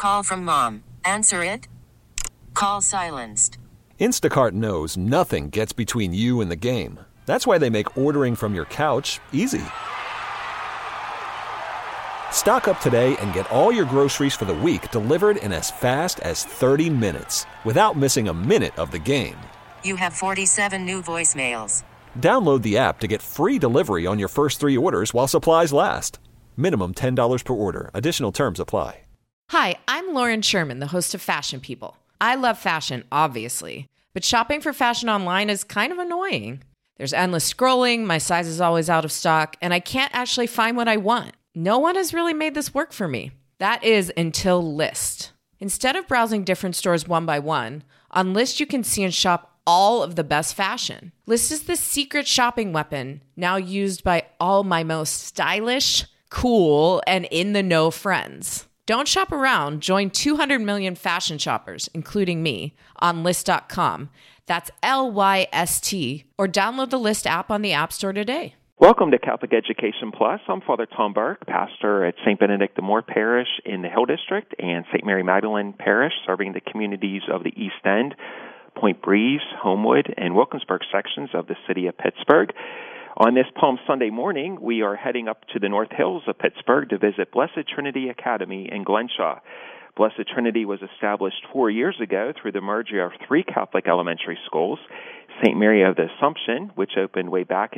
Call from mom. Answer it. Call silenced. Instacart knows nothing gets between you and the game. That's why they make ordering from your couch easy. Stock up today and get all your groceries for the week delivered in as fast as 30 minutes without missing a minute of the game. You have 47 new voicemails. Download the app to get free delivery on your first 3 orders while supplies last. Minimum $10 per order. Additional terms apply. Hi, I'm Lauren Sherman, the host of Fashion People. I love fashion, obviously, but shopping for fashion online is kind of annoying. There's endless scrolling, my size is always out of stock, and I can't actually find what I want. No one has really made this work for me. That is until Lyst. Instead of browsing different stores one by one, on Lyst you can see and shop all of the best fashion. Lyst is the secret shopping weapon now used by all my most stylish, cool, and in-the-know friends. Don't shop around. Join 200 million fashion shoppers, including me, on Lyst.com. That's Lyst, or download the Lyst app on the App Store today. Welcome to Catholic Education Plus. I'm Father Tom Burke, pastor at St. Benedict the Moor Parish in the Hill District and St. Mary Magdalene Parish, serving the communities of the East End, Point Breeze, Homewood, and Wilkinsburg sections of the city of Pittsburgh. On this Palm Sunday morning, we are heading up to the North Hills of Pittsburgh to visit Blessed Trinity Academy in Glenshaw. Blessed Trinity was established 4 years ago through the merger of 3 Catholic elementary schools, St. Mary of the Assumption, which opened way back in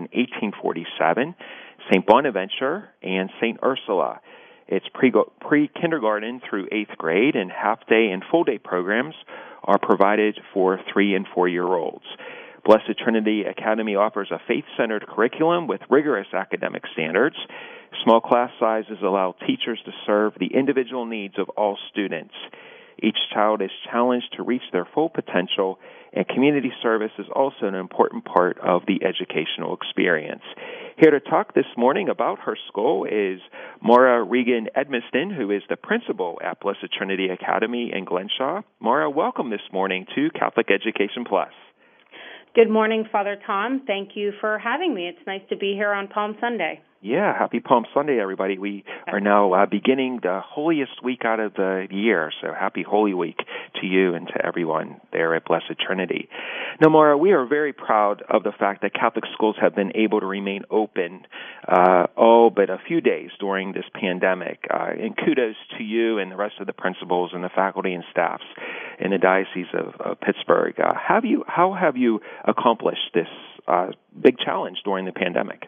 1847, St. Bonaventure, and St. Ursula. Its pre-kindergarten through 8th grade and half-day and full-day programs are provided for 3- and 4-year-olds. Blessed Trinity Academy offers a faith-centered curriculum with rigorous academic standards. Small class sizes allow teachers to serve the individual needs of all students. Each child is challenged to reach their full potential, and community service is also an important part of the educational experience. Here to talk this morning about her school is Maura Regan Edmiston, who is the principal at Blessed Trinity Academy in Glenshaw. Maura, welcome this morning to Catholic Education Plus. Good morning, Father Tom. Thank you for having me. It's nice to be here on Palm Sunday. Yeah, happy Palm Sunday, everybody. We are now beginning the holiest week out of the year, so happy Holy Week to you and to everyone there at Blessed Trinity. Now, Maura, we are very proud of the fact that Catholic schools have been able to remain open all but a few days during this pandemic, and kudos to you and the rest of the principals and the faculty and staffs in the Diocese of Pittsburgh. How have you accomplished this big challenge during the pandemic?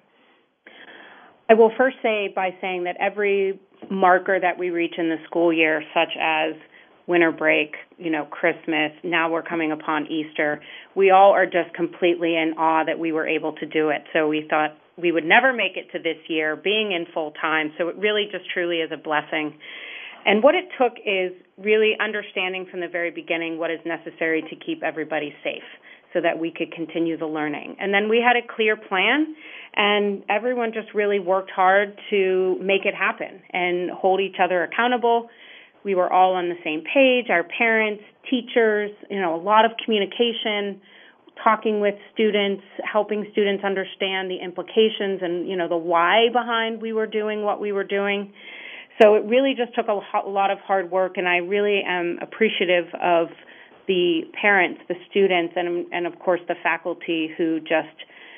I will first say by saying that every marker that we reach in the school year, such as winter break, Christmas, now we're coming upon Easter, we all are just completely in awe that we were able to do it. So we thought we would never make it to this year, being in full time. So it really just truly is a blessing. And what it took is really understanding from the very beginning what is necessary to keep everybody safe so that we could continue the learning. And then we had a clear plan, and everyone just really worked hard to make it happen and hold each other accountable. We were all on the same page, our parents, teachers, a lot of communication, talking with students, helping students understand the implications and, the why behind we were doing what we were doing. So it really just took a lot of hard work, and I really am appreciative of the parents, the students, and of course the faculty who just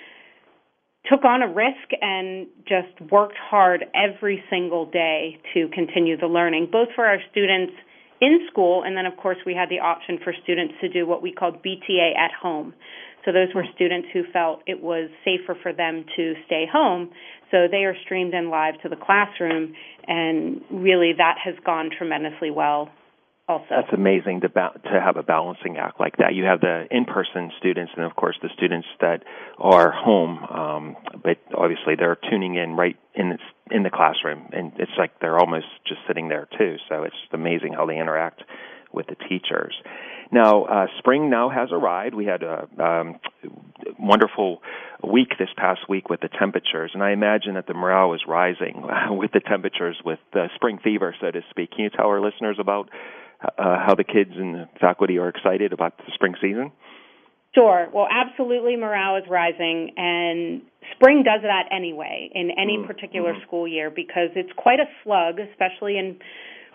took on a risk and just worked hard every single day to continue the learning, both for our students in school, and then of course we had the option for students to do what we called BTA at home. So those were students who felt it was safer for them to stay home, so they are streamed in live to the classroom, and really that has gone tremendously well. Also. That's amazing to have a balancing act like that. You have the in-person students and, of course, the students that are home, but obviously they're tuning in right in the classroom, and it's like they're almost just sitting there too. So it's amazing how they interact with the teachers. Now, spring now has arrived. We had a wonderful week this past week with the temperatures, and I imagine that the morale is rising with the temperatures, with the spring fever, so to speak. Can you tell our listeners about how the kids and the faculty are excited about the spring season? Sure. Well, absolutely, morale is rising, and spring does that anyway in any particular school year because it's quite a slug, especially in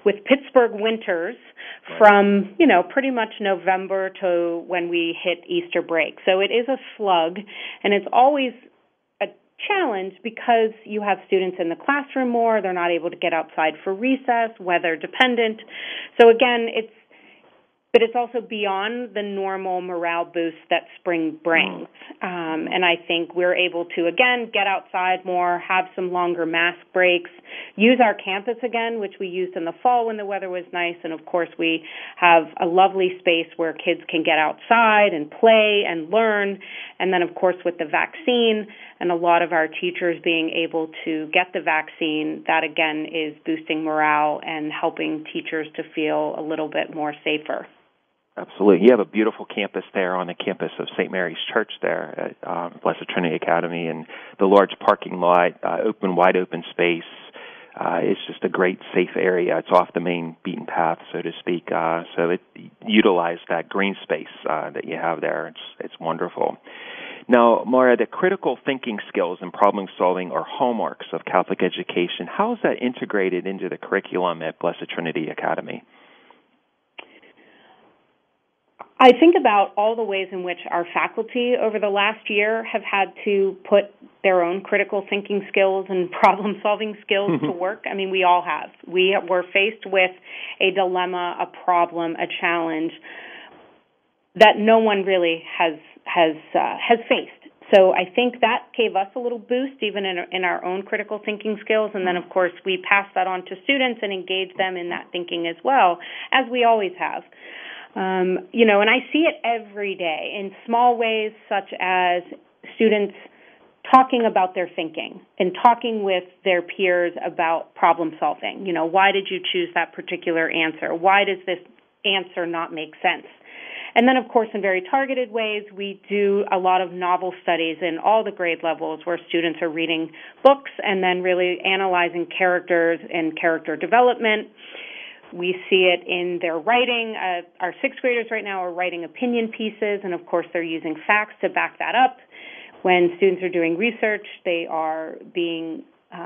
with Pittsburgh winters from, pretty much November to when we hit Easter break. So it is a slug, and it's always a challenge because you have students in the classroom more. They're not able to get outside for recess, weather dependent. So again, but it's also beyond the normal morale boost that spring brings. And I think we're able to, again, get outside more, have some longer mask breaks, use our campus again, which we used in the fall when the weather was nice. And, of course, we have a lovely space where kids can get outside and play and learn. And then, of course, with the vaccine and a lot of our teachers being able to get the vaccine, that, again, is boosting morale and helping teachers to feel a little bit more safer. Absolutely. You have a beautiful campus there on the campus of St. Mary's Church there at Blessed Trinity Academy, and the large parking lot, wide open space. It's just a great, safe area. It's off the main beaten path, so to speak. So it utilized that green space that you have there. It's wonderful. Now, Maura, the critical thinking skills and problem solving are hallmarks of Catholic education. How is that integrated into the curriculum at Blessed Trinity Academy? I think about all the ways in which our faculty over the last year have had to put their own critical thinking skills and problem-solving skills to work. I mean, we all have. We were faced with a dilemma, a problem, a challenge that no one really has faced. So I think that gave us a little boost even in our own critical thinking skills. And then, of course, we pass that on to students and engage them in that thinking as well, as we always have. And I see it every day in small ways, such as students talking about their thinking and talking with their peers about problem solving. Why did you choose that particular answer? Why does this answer not make sense? And then, of course, in very targeted ways, we do a lot of novel studies in all the grade levels where students are reading books and then really analyzing characters and character development. We see it in their writing. Our sixth graders right now are writing opinion pieces, and of course they're using facts to back that up. When students are doing research, they are being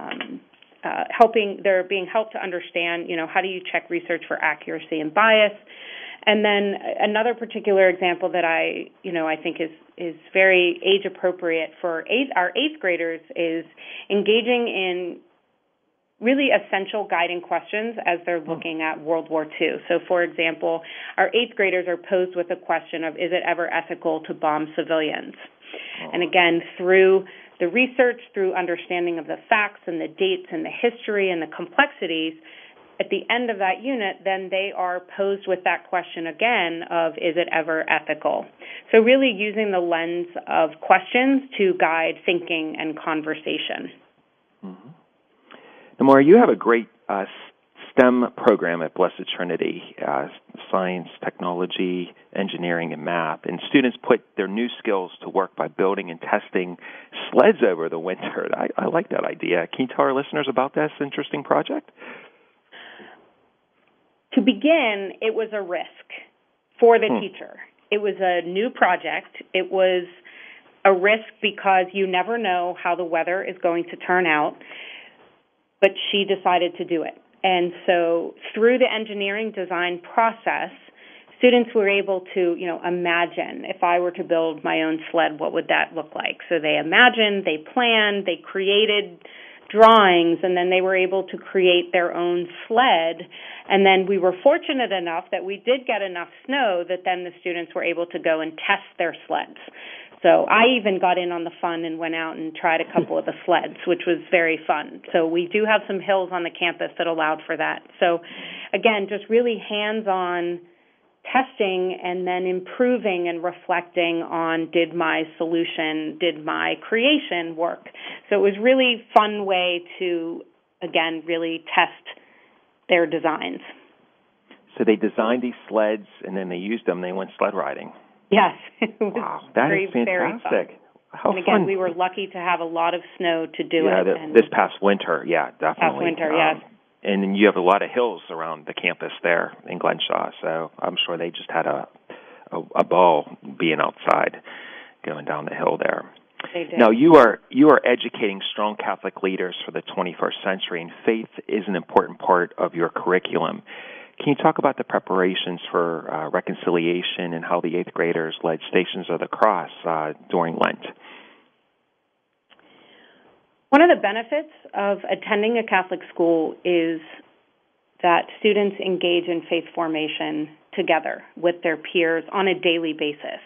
they're being helped to understand, how do you check research for accuracy and bias. And then another particular example that I think is very age appropriate for our eighth graders is engaging in really essential guiding questions as they're looking at World War II. So, for example, our eighth graders are posed with a question of, is it ever ethical to bomb civilians? And again, through the research, through understanding of the facts and the dates and the history and the complexities, at the end of that unit, then they are posed with that question again of, is it ever ethical? So really using the lens of questions to guide thinking and conversation. Mm-hmm. Now, Maura, you have a great STEM program at Blessed Trinity, science, technology, engineering, and math. And students put their new skills to work by building and testing sleds over the winter. I like that idea. Can you tell our listeners about this interesting project? To begin, it was a risk for the teacher. It was a new project. It was a risk because you never know how the weather is going to turn out. But she decided to do it. And so through the engineering design process, students were able to, imagine if I were to build my own sled, what would that look like? So they imagined, they planned, they created drawings, and then they were able to create their own sled. And then we were fortunate enough that we did get enough snow that then the students were able to go and test their sleds. So I even got in on the fun and went out and tried a couple of the sleds, which was very fun. So we do have some hills on the campus that allowed for that. So, again, just really hands-on testing and then improving and reflecting on, did my solution, did my creation work? So it was really a fun way to, again, really test their designs. So they designed these sleds, and then they used them. They went sled riding. Yes. It was wow, that is fantastic. Very fun. How and again, fun. we were lucky to have a lot of snow to do it. This past winter, definitely. Past winter, yes. And then you have a lot of hills around the campus there in Glenshaw, so I'm sure they just had a ball being outside, going down the hill there. They do. Now, you are educating strong Catholic leaders for the 21st century, and faith is an important part of your curriculum. Can you talk about the preparations for reconciliation and how the 8th graders led Stations of the Cross during Lent? One of the benefits of attending a Catholic school is that students engage in faith formation together with their peers on a daily basis.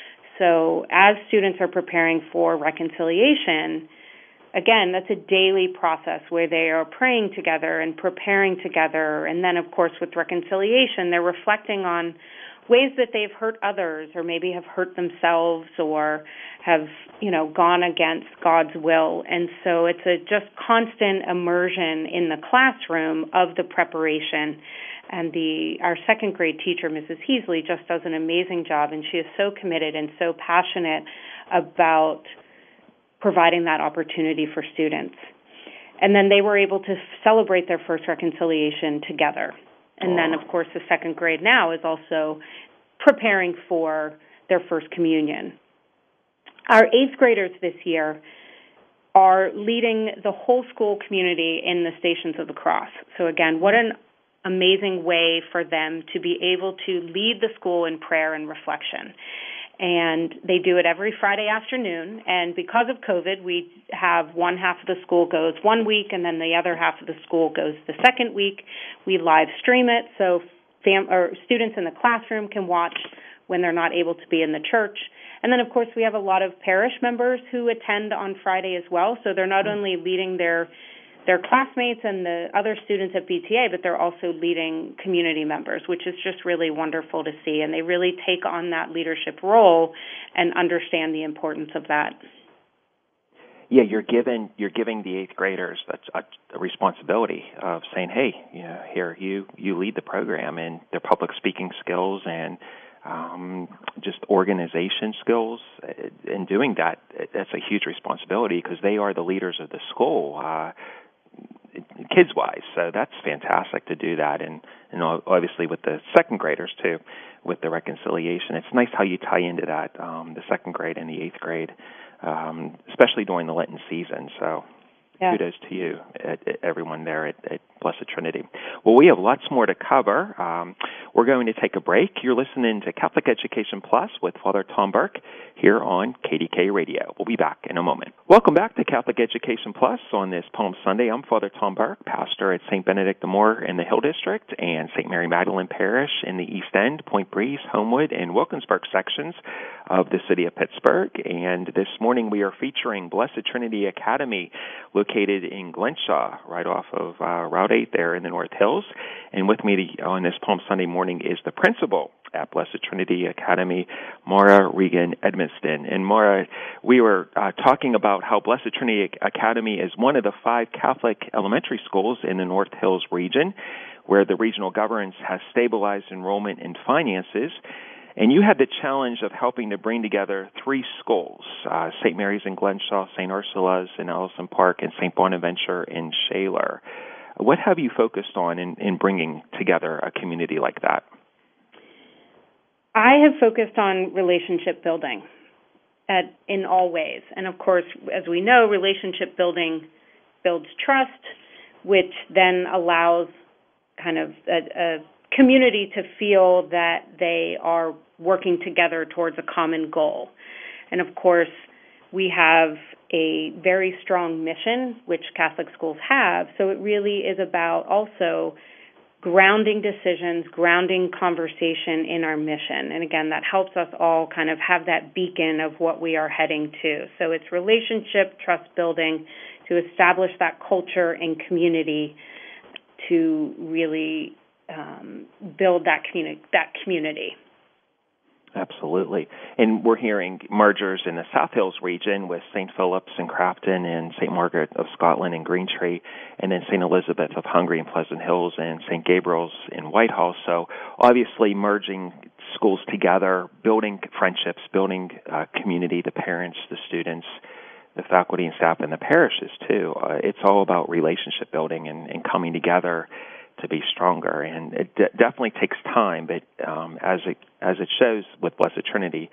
So as students are preparing for reconciliation, again, that's a daily process where they are praying together and preparing together. And then, of course, with reconciliation, they're reflecting on ways that they've hurt others or maybe have hurt themselves or have, gone against God's will. And so it's a just constant immersion in the classroom of the preparation. And our second grade teacher, Mrs. Heasley, just does an amazing job, and she is so committed and so passionate about providing that opportunity for students. And then they were able to celebrate their first reconciliation together. And then, of course, the second grade now is also preparing for their first communion. Our 8th graders this year are leading the whole school community in the Stations of the Cross. So again, what an amazing way for them to be able to lead the school in prayer and reflection. And they do it every Friday afternoon. And because of COVID, we have one half of the school goes one week, and then the other half of the school goes the second week. We live stream it, so students in the classroom can watch when they're not able to be in the church. And then, of course, we have a lot of parish members who attend on Friday as well. So they're not only leading their classmates and the other students at BTA, but they're also leading community members, which is just really wonderful to see. And they really take on that leadership role and understand the importance of that. Yeah, you're giving the 8th graders a responsibility of saying, hey, here you lead the program, and their public speaking skills and just organization skills. In doing that, that's a huge responsibility because they are the leaders of the school. Kids-wise, so that's fantastic to do that, and obviously with the second graders too, with the reconciliation. It's nice how you tie into that, the second grade and the 8th grade, especially during the Lenten season. So kudos to you, everyone there at Blessed Trinity. Well, we have lots more to cover. We're going to take a break. You're listening to Catholic Education Plus with Father Tom Burke here on KDK Radio. We'll be back in a moment. Welcome back to Catholic Education Plus on this Palm Sunday. I'm Father Tom Burke, pastor at St. Benedict the Moor in the Hill District and St. Mary Magdalene Parish in the East End, Point Breeze, Homewood, and Wilkinsburg sections of the city of Pittsburgh. And this morning we are featuring Blessed Trinity Academy, located in Glenshaw, right off of Route 8 there in the North Hills. And with me on this Palm Sunday morning is the principal at Blessed Trinity Academy, Maura Regan Edmiston. And Maura, we were talking about how Blessed Trinity Academy is one of the 5 Catholic elementary schools in the North Hills region, where the regional governance has stabilized enrollment and finances. And you had the challenge of helping to bring together 3 schools, St. Mary's in Glenshaw, St. Ursula's in Ellison Park, and St. Bonaventure in Shaler. What have you focused on in bringing together a community like that? I have focused on relationship building in all ways. And, of course, as we know, relationship building builds trust, which then allows kind of a community to feel that they are working together towards a common goal. And, of course, we have a very strong mission, which Catholic schools have, so it really is about also grounding decisions, grounding conversation in our mission. And again, that helps us all kind of have that beacon of what we are heading to. So it's relationship, trust building, to establish that culture and community to really build that community. Absolutely. And we're hearing mergers in the South Hills region with St. Philip's in Crafton and St. Margaret of Scotland in Greentree, and then St. Elizabeth of Hungary in Pleasant Hills and St. Gabriel's in Whitehall. So obviously merging schools together, building friendships, building community, the parents, the students, the faculty and staff, and the parishes too. It's all about relationship building and coming together to be stronger, and it definitely takes time. But as it shows with Blessed Trinity,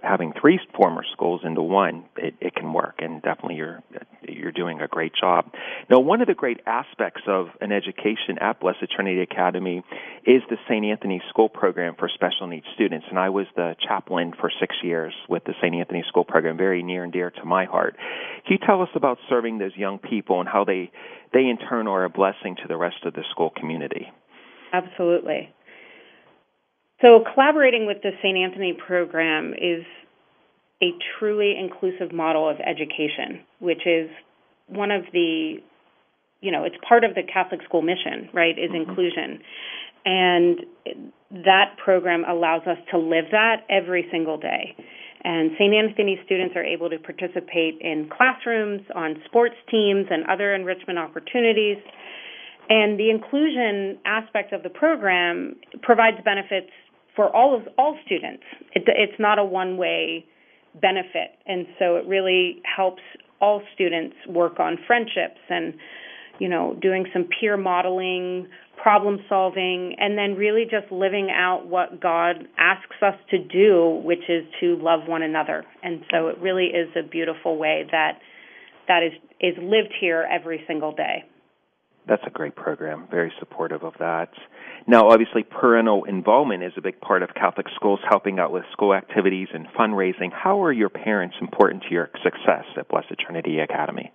having three former schools into one, it can work, and definitely you're doing a great job. Now, one of the great aspects of an education at Blessed Trinity Academy is the St. Anthony School Program for special needs students, and I was the chaplain for 6 years with the St. Anthony School Program, very near and dear to my heart. Can you tell us about serving those young people and how they in turn are a blessing to the rest of the school community? Absolutely. So collaborating with the St. Anthony program is a truly inclusive model of education, which is one of the, it's part of the Catholic school mission, right, is inclusion. And that program allows us to live that every single day. And St. Anthony students are able to participate in classrooms, on sports teams, and other enrichment opportunities. And the inclusion aspect of the program provides benefits for all students. It's not a one-way benefit, and so it really helps all students work on friendships and, doing some peer modeling, problem solving, and then really just living out what God asks us to do, which is to love one another. And so it really is a beautiful way that is lived here every single day. That's a great program, very supportive of that. Now, obviously, parental involvement is a big part of Catholic schools, helping out with school activities and fundraising. How are your parents important to your success at Blessed Trinity Academy?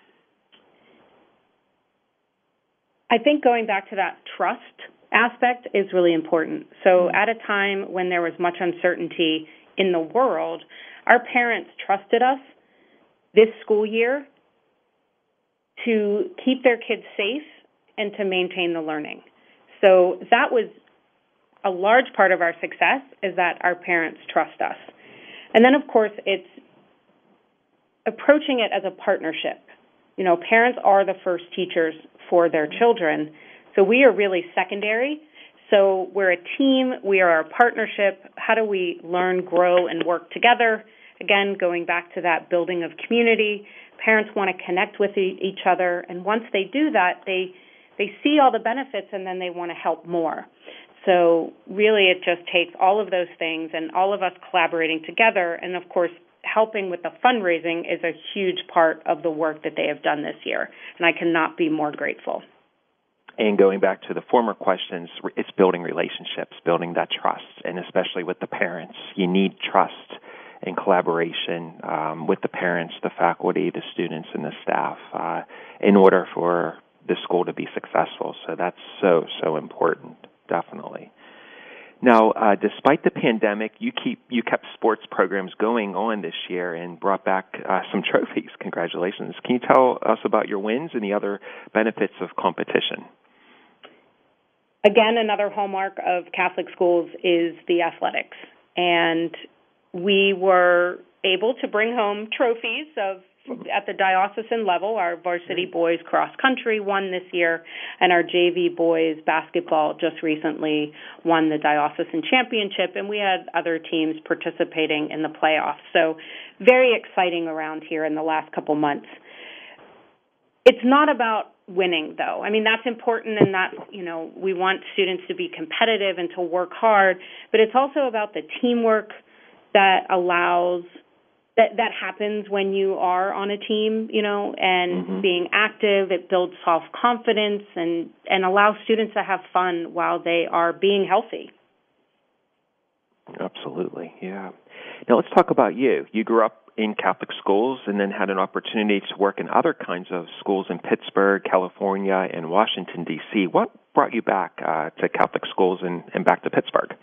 I think going back to that trust aspect is really important. So at a time when there was much uncertainty in the world, our parents trusted us this school year to keep their kids safe and to maintain the learning. So that was a large part of our success, is that our parents trust us. And then, of course, it's approaching it as a partnership. Parents are the first teachers for their children, so we are really secondary. So we're a team, we are a partnership. How do we learn, grow, and work together? Again, going back to that building of community, parents want to connect with each other, and once they do that, they see all the benefits, and then they want to help more. So really it just takes all of those things and all of us collaborating together, and of course helping with the fundraising is a huge part of the work that they have done this year, and I cannot be more grateful. And going back to the former questions, it's building relationships, building that trust, and especially with the parents. You need trust and collaboration with the parents, the faculty, the students, and the staff in order for the school to be successful. So that's so important, definitely. Now, despite the pandemic, you kept sports programs going on this year and brought back some trophies. Congratulations. Can you tell us about your wins and the other benefits of competition? Again, another hallmark of Catholic schools is the athletics. And we were able to bring home trophies at the diocesan level. Our varsity boys cross country won this year, and our JV boys basketball just recently won the diocesan championship, and we had other teams participating in the playoffs. So very exciting around here in the last couple months. It's not about winning, though. I mean, that's important, and that, we want students to be competitive and to work hard, but it's also about the teamwork that allows that happens when you are on a team, and being active. It builds self-confidence and allows students to have fun while they are being healthy. Absolutely, yeah. Now let's talk about you. You grew up in Catholic schools and then had an opportunity to work in other kinds of schools in Pittsburgh, California, and Washington, D.C. What brought you back to Catholic schools and back to Pittsburgh?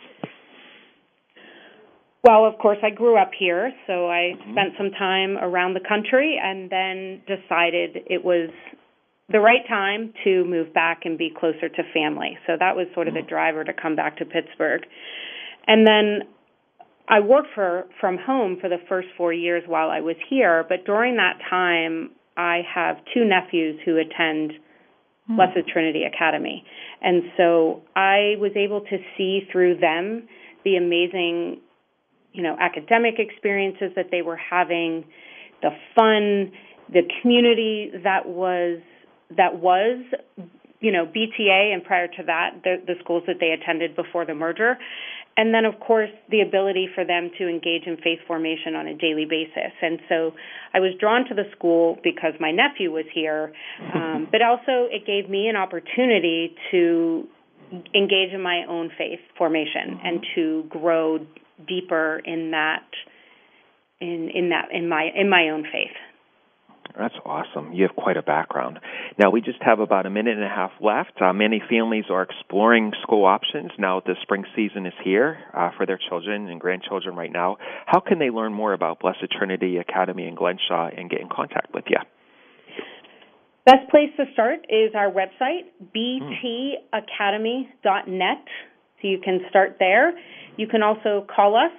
Well, of course, I grew up here, so I spent some time around the country and then decided it was the right time to move back and be closer to family. So that was sort of the driver to come back to Pittsburgh. And then I worked from home for the first 4 years while I was here, but during that time, I have two nephews who attend Blessed Trinity Academy. And so I was able to see through them the amazing academic experiences that they were having, the fun, the community that was BTA, and prior to that, the schools that they attended before the merger. And then, of course, the ability for them to engage in faith formation on a daily basis. And so I was drawn to the school because my nephew was here, but also it gave me an opportunity to engage in my own faith formation and to grow deeper in that, in my own faith. That's awesome. You have quite a background. Now, we just have about a minute and a half left. Many families are exploring school options now that the spring season is here for their children and grandchildren right now. How can they learn more about Blessed Trinity Academy in Glenshaw and get in contact with you? Best place to start is our website, btacademy.net. So you can start there. You can also call us,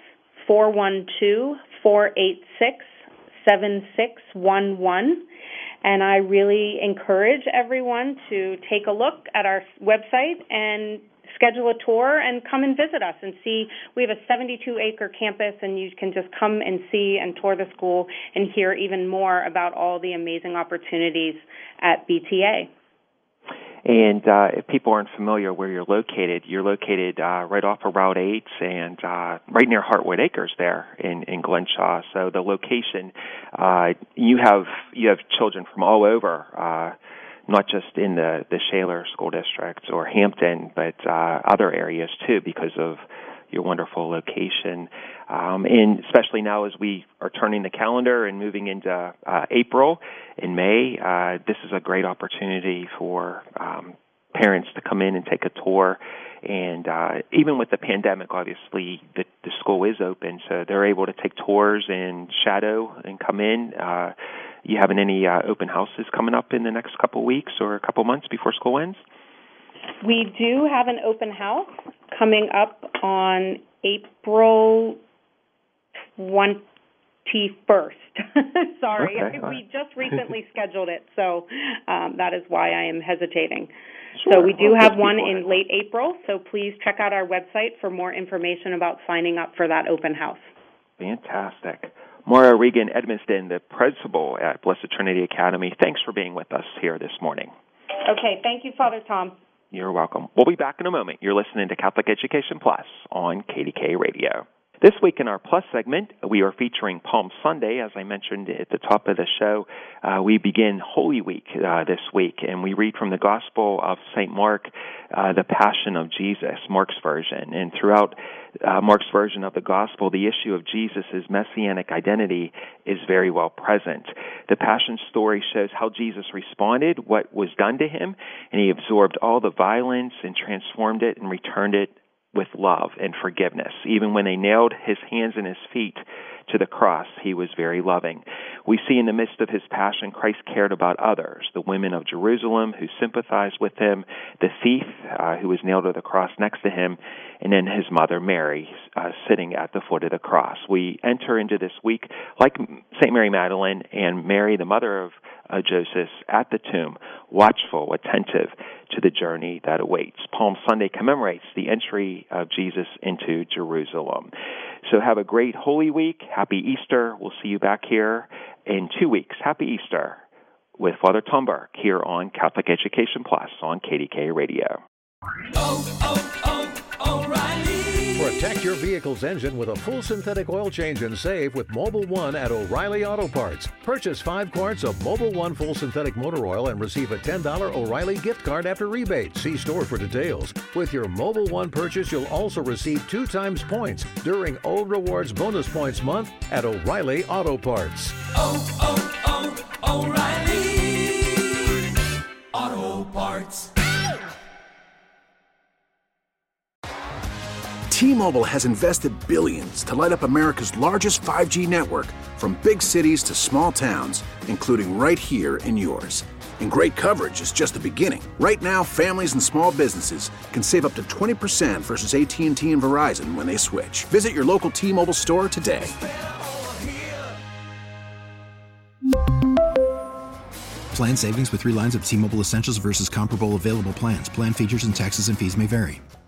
412-486-7611, and I really encourage everyone to take a look at our website and schedule a tour and come and visit us and see. We have a 72-acre campus, and you can just come and see and tour the school and hear even more about all the amazing opportunities at BTA. And if people aren't familiar where you're located right off of Route 8 and right near Heartwood Acres there in Glenshaw. So the location, you have children from all over, not just in the Shaler School District or Hampton, but other areas too because of your wonderful location. And especially now as we are turning the calendar and moving into April and May, this is a great opportunity for parents to come in and take a tour. And even with the pandemic, obviously, the school is open, so they're able to take tours and shadow and come in. You having any open houses coming up in the next couple weeks or a couple months before school ends? We do have an open house coming up on April 21st. Sorry, okay. We just recently scheduled it, so that is why I am hesitating. Sure. So we do have one in late April, so please check out our website for more information about signing up for that open house. Fantastic. Maura Regan Edmiston, the principal at Blessed Trinity Academy, thanks for being with us here this morning. Okay, thank you, Father Tom. You're welcome. We'll be back in a moment. You're listening to Catholic Education Plus on KDK Radio. This week in our Plus segment, we are featuring Palm Sunday. As I mentioned at the top of the show, we begin Holy Week this week, and we read from the Gospel of St. Mark, the Passion of Jesus, Mark's version. And throughout Mark's version of the Gospel, the issue of Jesus' messianic identity is very well present. The Passion story shows how Jesus responded, what was done to him, and he absorbed all the violence and transformed it and returned it with love and forgiveness. Even when they nailed his hands and his feet to the cross, he was very loving. We see in the midst of his passion, Christ cared about others, the women of Jerusalem who sympathized with him, the thief who was nailed to the cross next to him, and then his mother Mary sitting at the foot of the cross. We enter into this week like St. Mary Magdalene and Mary, the mother of Joseph, at the tomb, watchful, attentive to the journey that awaits. Palm Sunday commemorates the entry of Jesus into Jerusalem. So have a great Holy Week. Happy Easter. We'll see you back here in 2 weeks. Happy Easter with Father Tom Burke here on Catholic Education Plus on KDK Radio. O'Reilly. Protect your vehicle's engine with a full synthetic oil change and save with Mobil 1 at O'Reilly Auto Parts. Purchase 5 quarts of Mobil 1 full synthetic motor oil and receive a $10 O'Reilly gift card after rebate. See store for details. With your Mobil 1 purchase, you'll also receive 2 times points during O Rewards Bonus Points Month at O'Reilly Auto Parts. O'Reilly Auto Parts. T-Mobile has invested billions to light up America's largest 5G network, from big cities to small towns, including right here in yours. And great coverage is just the beginning. Right now, families and small businesses can save up to 20% versus AT&T and Verizon when they switch. Visit your local T-Mobile store today. Plan savings with 3 lines of T-Mobile Essentials versus comparable available plans. Plan features and taxes and fees may vary.